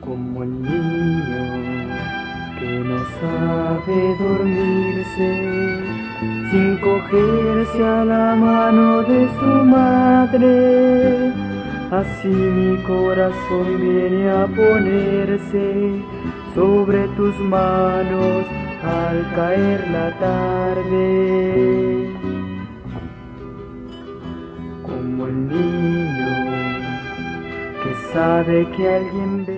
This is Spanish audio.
como el niño que no sabe dormirse sin cogerse a la mano de su madre. Así mi corazón viene a ponerse sobre tus manos al caer la tarde. Como el niño que sabe que alguien ve